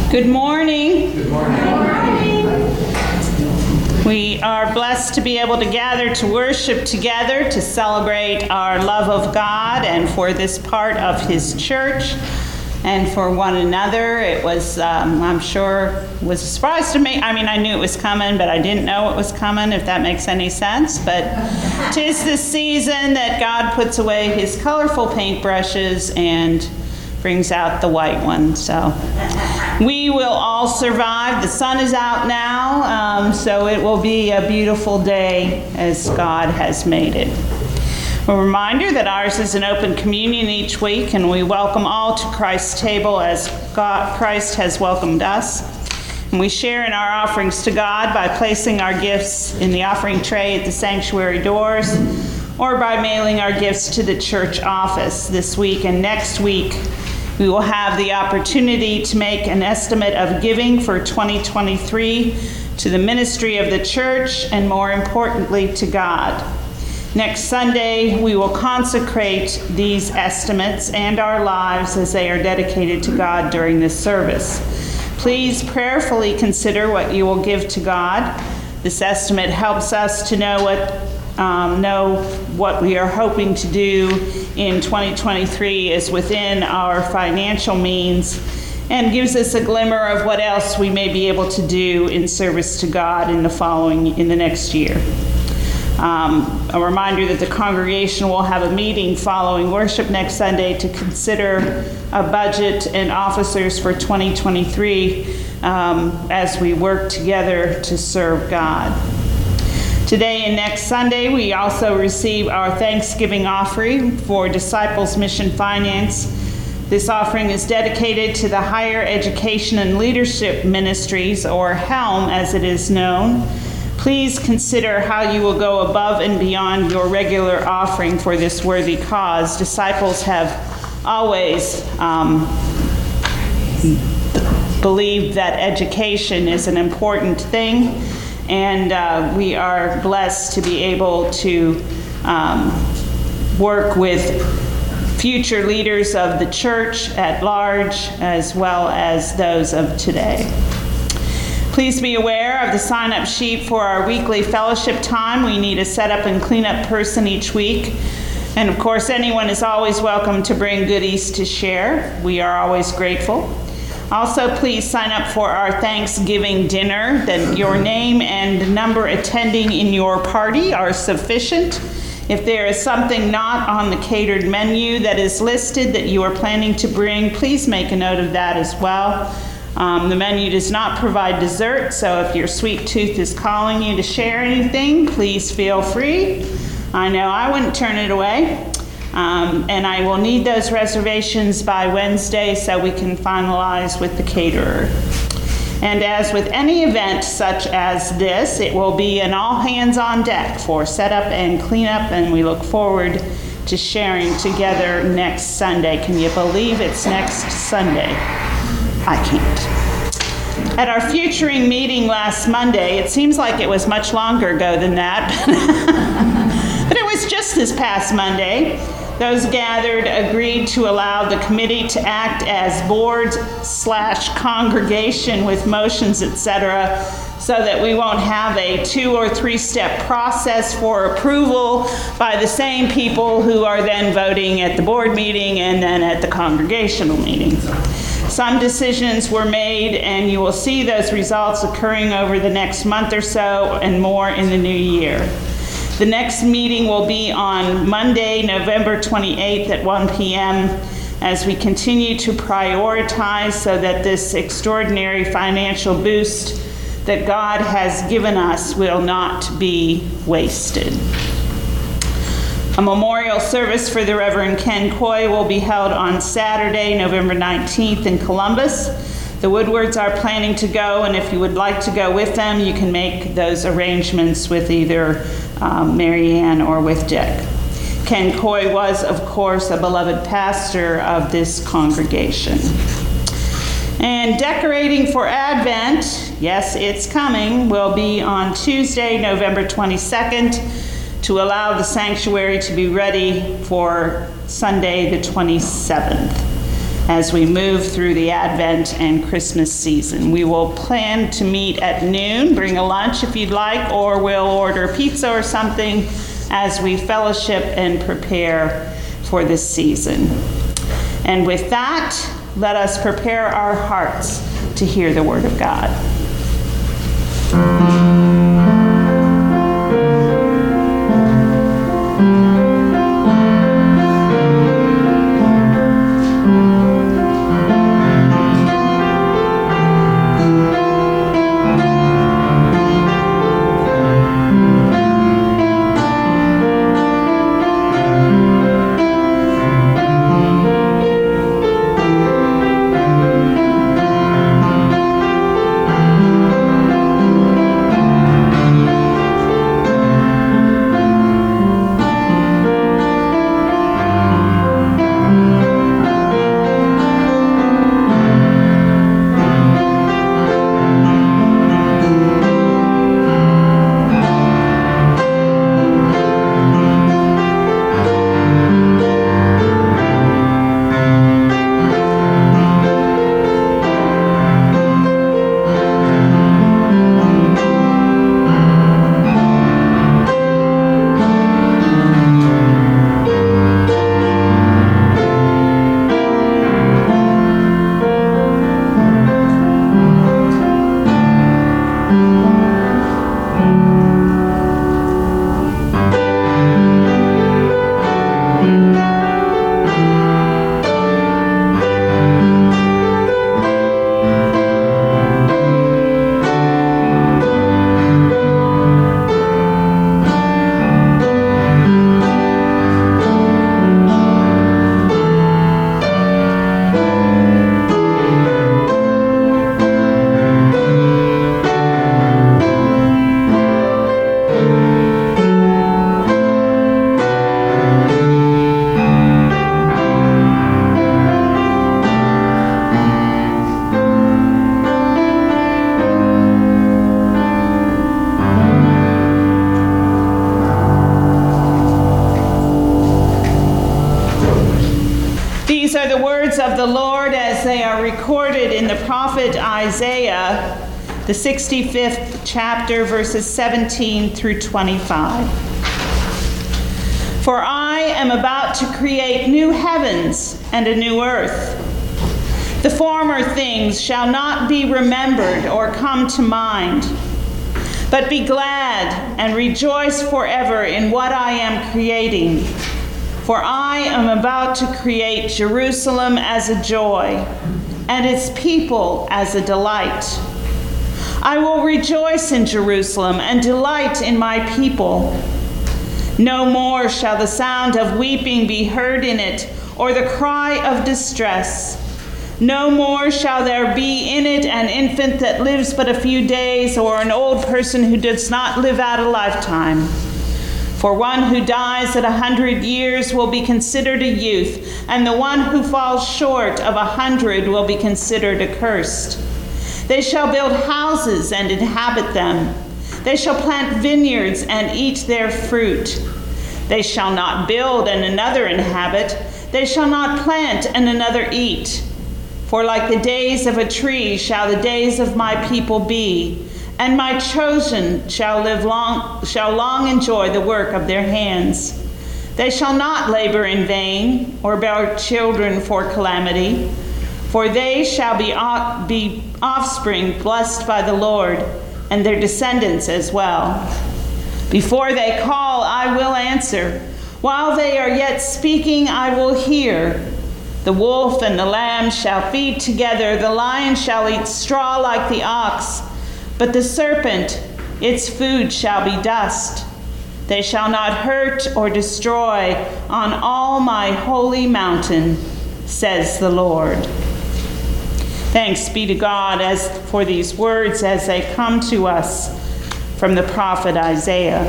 Good morning. Good morning. We are blessed to be able to gather to worship together, to celebrate our love of God and for this part of His church and for one another. It was, I'm sure, was a surprise to me. I mean, I knew it was coming, but I didn't know it was coming, if that makes any sense. But 'tis the season that God puts away His colorful paintbrushes and brings out the white one. So we will all survive. The sun is out now, so it will be a beautiful day as God has made it. A reminder that ours is an open communion each week, and we welcome all to Christ's table as Christ has welcomed us. And we share in our offerings to God by placing our gifts in the offering tray at the sanctuary doors, or by mailing our gifts to the church office. This week and next week, we will have the opportunity to make an estimate of giving for 2023 to the ministry of the church and, more importantly, to God. Next Sunday, we will consecrate these estimates and our lives as they are dedicated to God during this service. Please prayerfully consider what you will give to God. This estimate helps us to know what we are hoping to do in 2023 is within our financial means, and gives us a glimmer of what else we may be able to do in service to God in the next year. A reminder that the congregation will have a meeting following worship next Sunday to consider a budget and officers for 2023 as we work together to serve God. Today and next Sunday, we also receive our Thanksgiving offering for Disciples Mission Finance. This offering is dedicated to the Higher Education and Leadership Ministries, or HELM as it is known. Please consider how you will go above and beyond your regular offering for this worthy cause. Disciples have always believed that education is an important thing, and we are blessed to be able to work with future leaders of the church at large, as well as those of today. Please be aware of the sign-up sheet for our weekly fellowship time. We need a setup and cleanup person each week. And of course, anyone is always welcome to bring goodies to share. We are always grateful. Also, please sign up for our Thanksgiving dinner. That your name and number attending in your party are sufficient. If there is something not on the catered menu that is listed that you are planning to bring, please make a note of that as well. The menu does not provide dessert, so if your sweet tooth is calling you to share anything, please feel free. I know I wouldn't turn it away. And I will need those reservations by Wednesday so we can finalize with the caterer. And as with any event such as this, it will be an all hands on deck for setup and cleanup, and we look forward to sharing together next Sunday. Can you believe it's next Sunday? I can't. At our futuring meeting last Monday, it seems like it was much longer ago than that, but it was just this past Monday. Those gathered agreed to allow the committee to act as board/congregation with motions, etc., so that we won't have a 2 or 3 step process for approval by the same people who are then voting at the board meeting and then at the congregational meeting. Some decisions were made, and you will see those results occurring over the next month or so and more in the new year. The next meeting will be on Monday, November 28th at 1 p.m. as we continue to prioritize so that this extraordinary financial boost that God has given us will not be wasted. A memorial service for the Reverend Ken Coy will be held on Saturday, November 19th in Columbus. The Woodwards are planning to go, and if you would like to go with them, you can make those arrangements with either Marianne or with Dick. Ken Coy was, of course, a beloved pastor of this congregation. And decorating for Advent, yes, it's coming, will be on Tuesday, November 22nd, to allow the sanctuary to be ready for Sunday the 27th. as we move through the Advent and Christmas season. We will plan to meet at noon. Bring a lunch if you'd like, or we'll order pizza or something as we fellowship and prepare for this season. And with that, let us prepare our hearts to hear the word of God. These are the words of the Lord as they are recorded in the prophet Isaiah, the 65th chapter, verses 17 through 25. For I am about to create new heavens and a new earth. The former things shall not be remembered or come to mind. But be glad and rejoice forever in what I am creating. For I am about to create Jerusalem as a joy, and its people as a delight. I will rejoice in Jerusalem and delight in my people. No more shall the sound of weeping be heard in it, or the cry of distress. No more shall there be in it an infant that lives but a few days, or an old person who does not live out a lifetime. For one who dies at 100 years will be considered a youth, and the one who falls short of 100 will be considered accursed. They shall build houses and inhabit them. They shall plant vineyards and eat their fruit. They shall not build and another inhabit. They shall not plant and another eat. For like the days of a tree shall the days of my people be, and my chosen shall long enjoy the work of their hands. They shall not labor in vain, or bear children for calamity, for they shall be offspring blessed by the Lord, and their descendants as well. Before they call, I will answer. While they are yet speaking, I will hear. The wolf and the lamb shall feed together, the lion shall eat straw like the ox, but the serpent, its food shall be dust. They shall not hurt or destroy on all my holy mountain, says the Lord. Thanks be to God for these words as they come to us from the prophet Isaiah.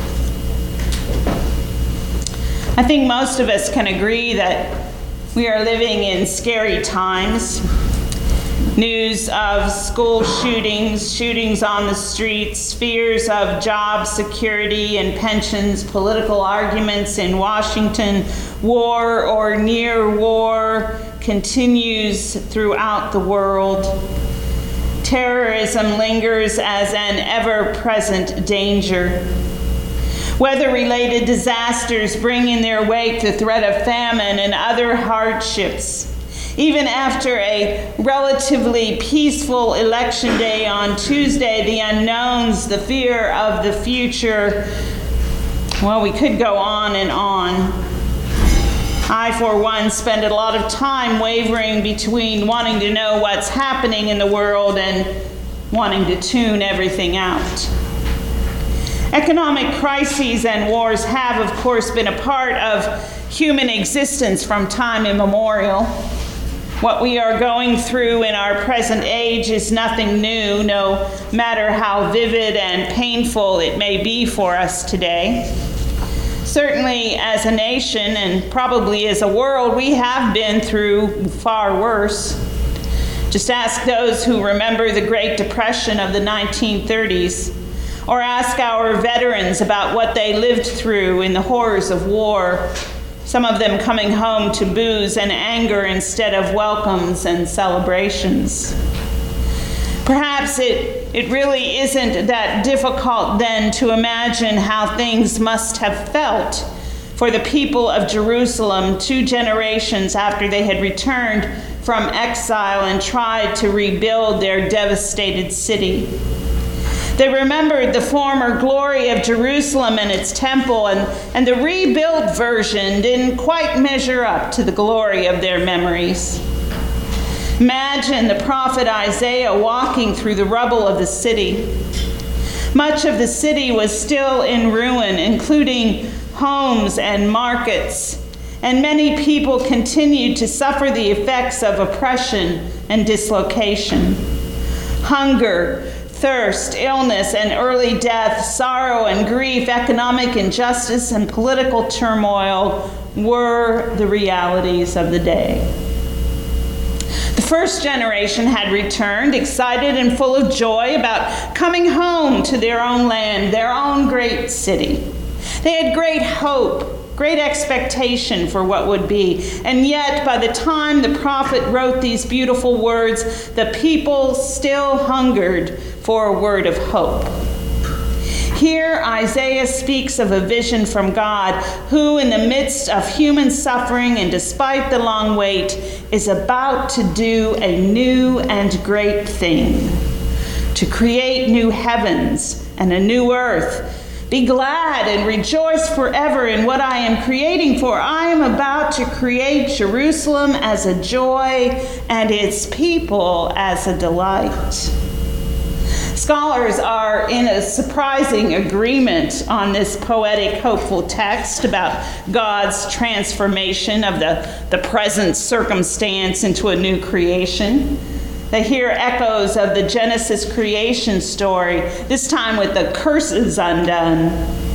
I think most of us can agree that we are living in scary times. News of school shootings on the streets, fears of job security and pensions, political arguments in Washington, war or near war, continues throughout the world. Terrorism lingers as an ever-present danger. Weather-related disasters bring in their wake the threat of famine and other hardships. Even after a relatively peaceful election day on Tuesday, the unknowns, the fear of the future, well, we could go on and on. I, for one, spend a lot of time wavering between wanting to know what's happening in the world and wanting to tune everything out. Economic crises and wars have, of course, been a part of human existence from time immemorial. What we are going through in our present age is nothing new, no matter how vivid and painful it may be for us today. Certainly, as a nation and probably as a world, we have been through far worse. Just ask those who remember the Great Depression of the 1930s. Or ask our veterans about what they lived through in the horrors of war, some of them coming home to booze and anger instead of welcomes and celebrations. Perhaps it really isn't that difficult then to imagine how things must have felt for the people of Jerusalem 2 generations after they had returned from exile and tried to rebuild their devastated city. They remembered the former glory of Jerusalem and its temple, and the rebuilt version didn't quite measure up to the glory of their memories. Imagine the prophet Isaiah walking through the rubble of the city. Much of the city was still in ruin, including homes and markets, and many people continued to suffer the effects of oppression and dislocation. Hunger, thirst, illness, and early death, sorrow and grief, economic injustice, and political turmoil were the realities of the day. The first generation had returned, excited and full of joy about coming home to their own land, their own great city. They had great hope, great expectation for what would be. And yet, by the time the prophet wrote these beautiful words, the people still hungered for a word of hope. Here, Isaiah speaks of a vision from God who, in the midst of human suffering and despite the long wait, is about to do a new and great thing, to create new heavens and a new earth. Be glad and rejoice forever in what I am creating, for I am about to create Jerusalem as a joy and its people as a delight. Scholars are in a surprising agreement on this poetic, hopeful text about God's transformation of the present circumstance into a new creation. They hear echoes of the Genesis creation story, this time with the curses undone.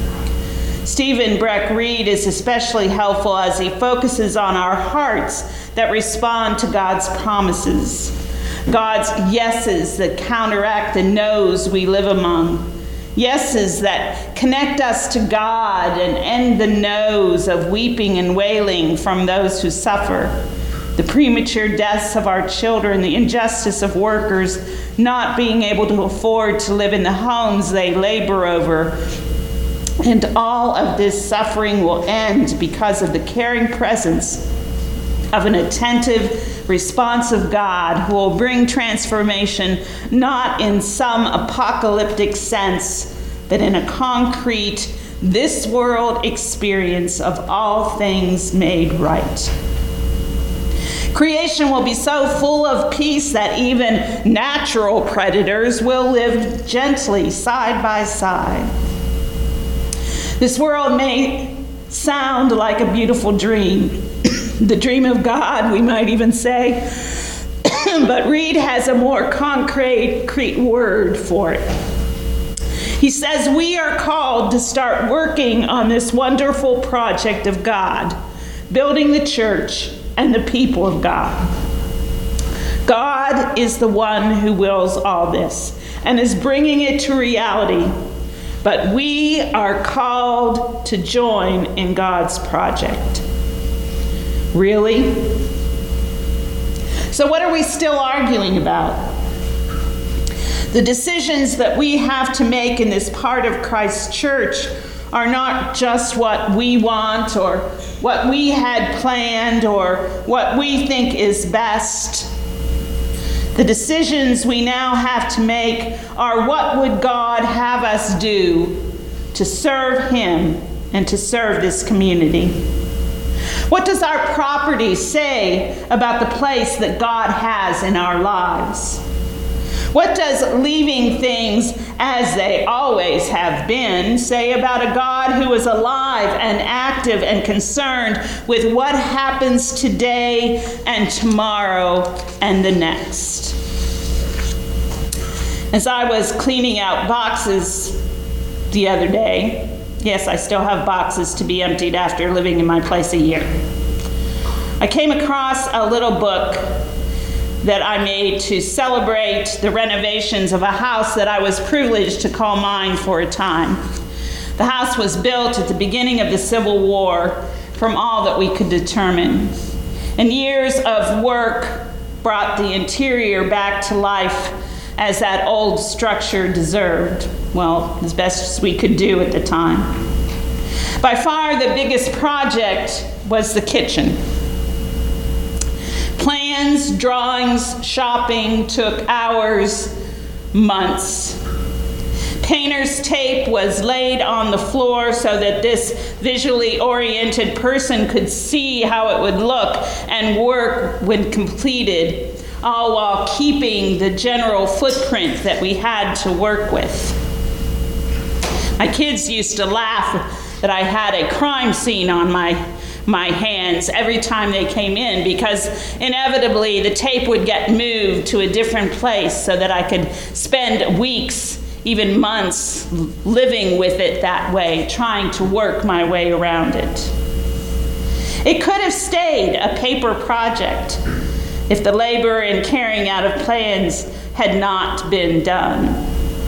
Stephen Breck Reed is especially helpful as he focuses on our hearts that respond to God's promises. God's yeses that counteract the no's we live among. Yeses that connect us to God and end the no's of weeping and wailing from those who suffer. The premature deaths of our children, the injustice of workers not being able to afford to live in the homes they labor over. And all of this suffering will end because of the caring presence of an attentive, responsive God who will bring transformation not in some apocalyptic sense, but in a concrete, this world experience of all things made right. Creation will be so full of peace that even natural predators will live gently side by side. This world may sound like a beautiful dream, the dream of God, we might even say, but Reed has a more concrete word for it. He says we are called to start working on this wonderful project of God, building the church and the people of God. God is the one who wills all this and is bringing it to reality, but we are called to join in God's project. Really? So what are we still arguing about? The decisions that we have to make in this part of Christ's church are not just what we want or what we had planned or what we think is best. The decisions we now have to make are what would God have us do to serve Him and to serve this community? What does our property say about the place that God has in our lives? What does leaving things as they always have been say about a God who is alive and active and concerned with what happens today and tomorrow and the next? As I was cleaning out boxes the other day, yes, I still have boxes to be emptied after living in my place a year, I came across a little book that I made to celebrate the renovations of a house that I was privileged to call mine for a time. The house was built at the beginning of the Civil War, from all that we could determine. And years of work brought the interior back to life as that old structure deserved. Well, as best as we could do at the time. By far the biggest project was the kitchen. Plans, drawings, shopping took hours, months. Painter's tape was laid on the floor so that this visually oriented person could see how it would look and work when completed, all while keeping the general footprint that we had to work with. My kids used to laugh that I had a crime scene on my hands every time they came in, because inevitably the tape would get moved to a different place so that I could spend weeks, even months, living with it that way, trying to work my way around it. It could have stayed a paper project if the labor and carrying out of plans had not been done.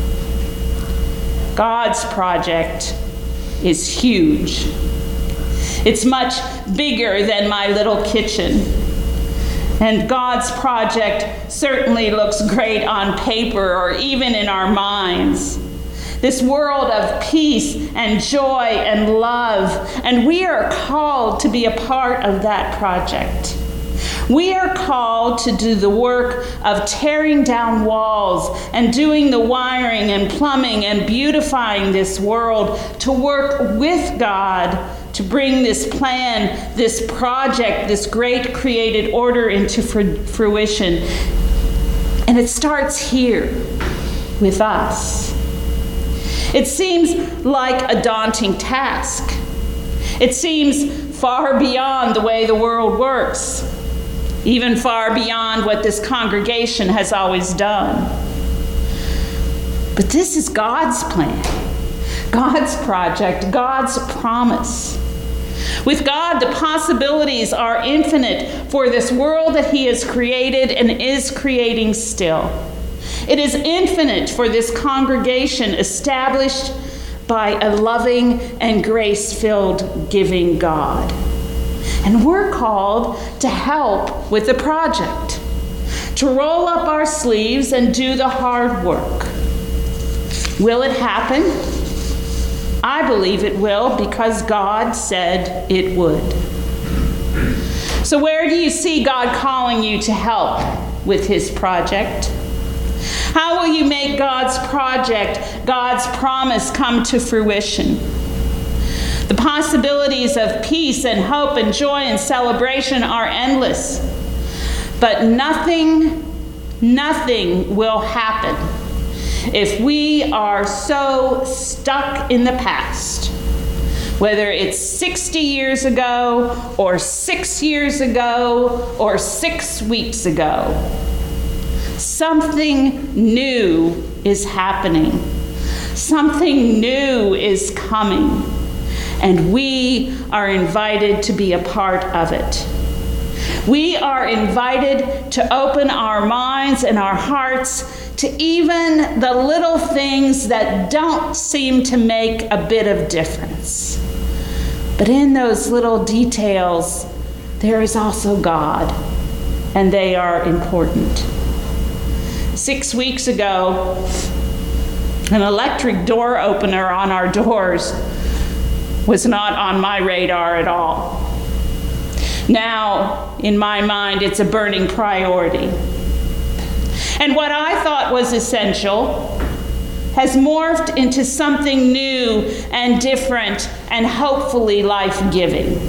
God's project is huge. It's much bigger than my little kitchen. And God's project certainly looks great on paper or even in our minds. This world of peace and joy and love, and we are called to be a part of that project. We are called to do the work of tearing down walls and doing the wiring and plumbing and beautifying this world, to work with God to bring this plan, this project, this great created order into fruition. And it starts here with us. It seems like a daunting task. It seems far beyond the way the world works, even far beyond what this congregation has always done. But this is God's plan, God's project, God's promise. With God, the possibilities are infinite for this world that He has created and is creating still. It is infinite for this congregation established by a loving and grace-filled giving God. And we're called to help with the project, to roll up our sleeves and do the hard work. Will it happen? I believe it will, because God said it would. So where do you see God calling you to help with His project? How will you make God's project, God's promise, come to fruition? The possibilities of peace and hope and joy and celebration are endless. But nothing will happen if we are so stuck in the past, whether it's 60 years ago or 6 years ago or 6 weeks ago. Something new is happening. Something new is coming. And we are invited to be a part of it. We are invited to open our minds and our hearts to even the little things that don't seem to make a bit of difference. But in those little details, there is also God. and they are important. 6 weeks ago, an electric door opener on our doors was not on my radar at all. Now, in my mind, it's a burning priority. And what I thought was essential has morphed into something new and different and hopefully life-giving.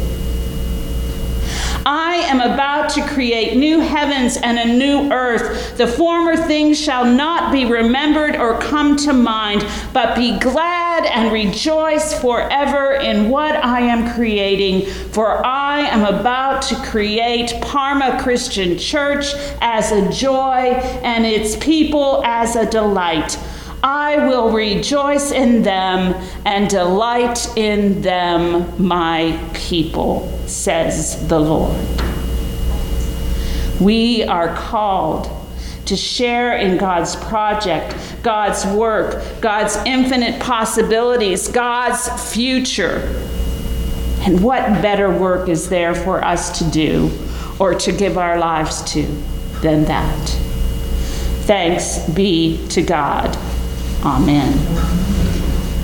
I am about to create new heavens and a new earth. The former things shall not be remembered or come to mind, but be glad and rejoice forever in what I am creating. For I am about to create Parma Christian Church as a joy and its people as a delight. I will rejoice in them and delight in them, my people, says the Lord. We are called to share in God's project, God's work, God's infinite possibilities, God's future. And what better work is there for us to do or to give our lives to than that? Thanks be to God. Amen.